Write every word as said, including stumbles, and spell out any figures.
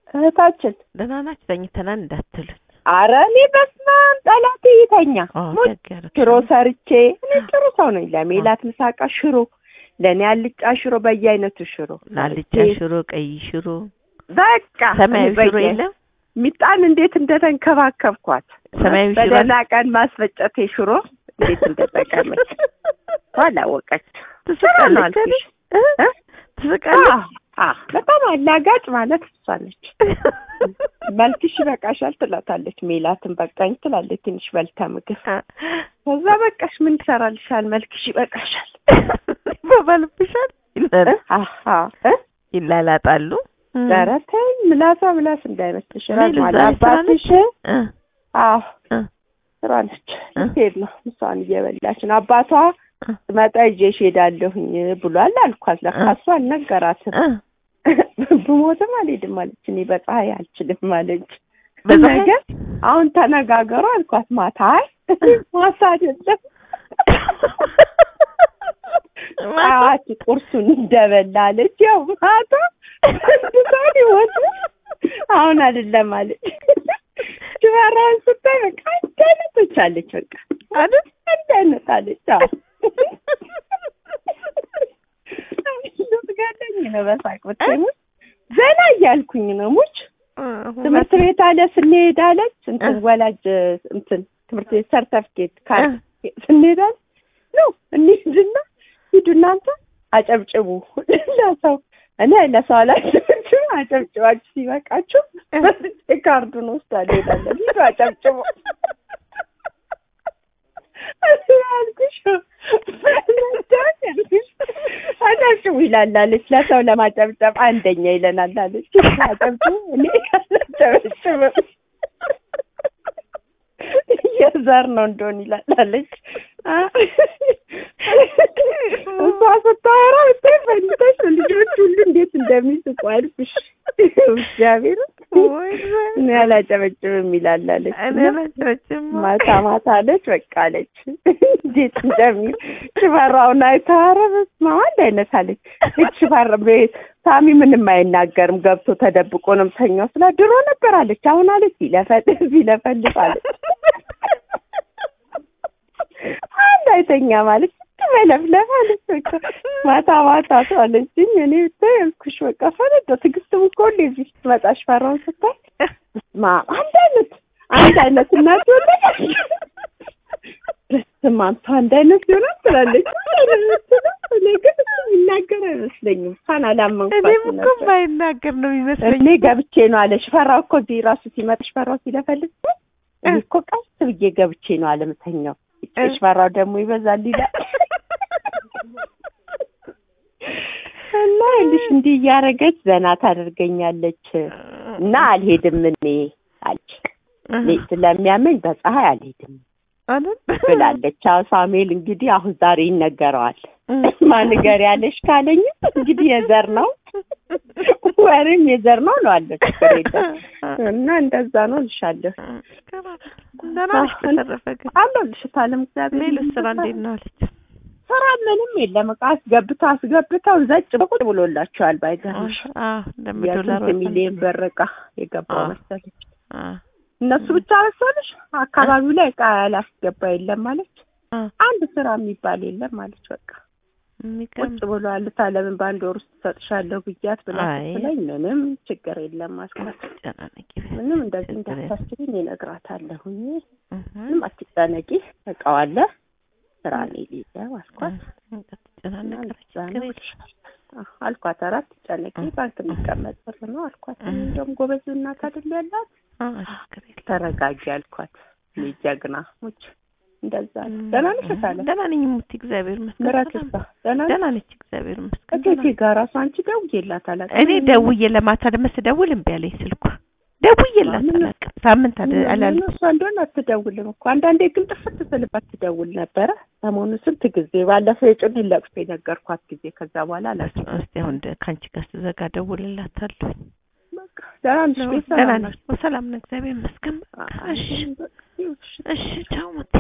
እህታችን ደህና ናችሁ? ተኝተናል እንዳትሉኝ። ኧረ እኔ በስመ አብ ጠላቴ ይተኛ። ሽሮ ሰርቼ እኔ ጥሩ ሰው ነኝ። ለሜላት ምሳቃ ሽሮ፣ ለኔ አልጫ ሽሮ፣ በየአይነቱ ሽሮ፣ አልጫ ሽሮ፣ ቀይ ሽሮ፣ በቃ ሰማያዊ ሽሮ የለም። ሚጣን እንዴት እንደተንከባከብኳት ሰማያዊ ሽሮ በደህና ቀን ማስፈጨቴ ሽሮ እንዴት እንደተጠቀመች ባላወቀች ትስቃለች እ ትስቃለች። አህ በጣም አላጋጭ ማለት እሷ ነች። መልክሽ ይበቃሻል ትላታለች። ሜላትን በቃኝ ትላለች። ትንሽ በልታ ምግብ ከዛ በቃሽ ምን ይሰራልሻል መልክሽ ይበቃሻል በባልብሻል ይላል። አሃ ይላላጣሉ። ዛራተኝ ምላሳ ምላስ እንዳይመስልሽ ራስ ማላባትሽ አዎ ራንች ሄድ ነው ምሳን እየበላች ነው። አባቷ መጣ ይዤሽ ሄዳለሁኝ ብሏል አልኳት። ለካሷ አልነገራትም። ብሞትም አልሄድም አለች። እኔ በፀሐይ አልችልም ማለች። በነገ አሁን ተነጋገሩ አልኳት። ማታ ማታ አይደለም ማታ ቁርሱን እንደበላለች ያው ማታ እንደዛኔ ወጥ አሁን አይደለም አለች። ጅራራን ስታይ በቃ እንደነጠቻለች በቃ አይደል እንደነጣለች አዎ ልትገለኝ ነው በሳቅ ብትይ ዘና እያልኩኝ ነው ሙች ትምህርት ቤት አለ ስንሄድ አለች እንትን ወላጅ እንትን ትምህርት ቤት ሰርተፍኬት ካርድ ስንሄድ ነው እንሂድና ሂዱ እናንተ አጨብጭቡ ለሰው እኔ ለሰው አላጨብጭቡ አጨብጭባችሁ ሲበቃችሁ በስቴ ካርዱን ወስዳለሁ ይላል ሂዱ አጨብጭቡ አልኩሽ አጨብጭቡ ይላል አለች። ለሰው ለማጨብጨብ አንደኛ ይለናል አለች። አጨብጭቡ እኔ አጨብጭቡ የዘር ነው እንደሆነ ይላል አለች። እሷ ስታወራ ብታይ ፈልተሽ ልጆች ሁሉ እንዴት እንደሚስቁ አልኩሽ። እግዚአብሔር እኔ አላጨበጭብም ይላል አለች። ማታ ማታ አለች በቃ አለች እንዴት እንደሚል ሽፈራውን አይተኸው በስመ አብ አንድ አይነት አለች። ሽፈራ ሳሚ ምንም አይናገርም ገብቶ ተደብቆ ነው የምተኛው ስላ ድሮ ነበር አለች። አሁን አለች ይለፈልፍ ይለፈልፍ አለች። አንድ አይተኛ ማለት ተመለፍለፍ አለች። በቃ ማታ ማታ አለችኝ። እኔ ተልኩሽ በቃ ፈረደ ትግስትም እኮ እንደዚህ ስትመጣሽ ፈራውን ስታይ ማ አንድ አይነት አንድ አይነት እናት ወለደች። በስመ አብ አንድ አይነት ይሆናል ትላለች። እኔ ግን ይናገር አይመስለኝም። ካናላመንኳት እኔም እኮ ባይናገር ነው የሚመስለኝ። እኔ ገብቼ ነው አለሽ ፈራው እኮ እዚህ ራሱ ሲመጣሽ ፈራው ሲለፈልፍ እኔ እኮ ቀስ ብዬ ገብቼ ነው አለምተኛው እሺ ፈራው ደግሞ ይበዛል ይላል። እና እንዲሽ እንዲህ እያረገች ዘና ታደርገኛለች እና አልሄድም እኔ አለች። እኔ ስለሚያመኝ በፀሐይ አልሄድም አይደል ብላለች። አዎ ሳሙኤል እንግዲህ አሁን ዛሬ ይነገረዋል። ማንገር ያለሽ ካለኝ እንግዲህ የዘር ነው ወሬም የዘር ነው ነው አለች። እና እንደዛ ነው ልሻለሁ። ደናሽ ከተረፈገ አለልሽ ታለም እግዚአብሔር ሌላ ስራ እንዴት ነው አለች። ስራ ምንም የለም። አስገብተው አስገብተው ዘጭ በቁጥ ብሎላቸዋል። ባይገርምሽ አዎ ለምዶላር ሚሊየን በረቃ የገባው መሰለኝ። አዎ እነሱ ብቻ መሰለሽ አካባቢው ላይ ዕቃ ያላስገባ የለም ማለት አንድ ስራ የሚባል የለም ማለት በቃ ቁጭ ብሏል። ታለም ባንድ ወር ውስጥ ሰጥሻለሁ ብያት ብላኝ ምንም ችግር የለም አስኳት። ምንም እንደዚህ እንዳታስችልኝ እነግራታለሁኝ። ምንም አትጨነቂ ዕቃው አለ ስራ ላይ ሊዘው አስኳት። አልኳት አራት ጨነቂ ባንክ የሚቀመጥ ብር ነው አልኳት። እንደውም ጎበዝ እናት አይደል ያላት ተረጋጊ አልኳት። ልጅግና ሙች እንደዛ ደህና ነሽ ታለ ደህና ነኝ ሙት እግዚአብሔር ይመስገን። ምራክስታ ደህና ነች እግዚአብሔር ይመስገን። ከቴ ጋር ራሱ አንቺ ደውዬላት አላውቅም። እኔ ደውዬ ለማታ ደምስ ደውል እምቢ አለኝ ስልኩ። ደውዬላት አላውቅም ሳምንት አላለ እሷ እንደሆነ አትደውልም እኮ አንዳንዴ ግን ጥፍት ስልባት ትደውል ነበረ። ሰሞኑን ስንት ጊዜ ባለፈው የጭን ለቅሶ የነገርኳት ጊዜ ከዛ በኋላ አላውቅም። እስቲ አሁን ካንቺ ጋር ተዘጋ ደውልላታለሁ። በቃ ደህና ነሽ? ደህና ነኝ ሰላም ነው እግዚአብሔር ይመስገን። እሺ እሺ ቻው።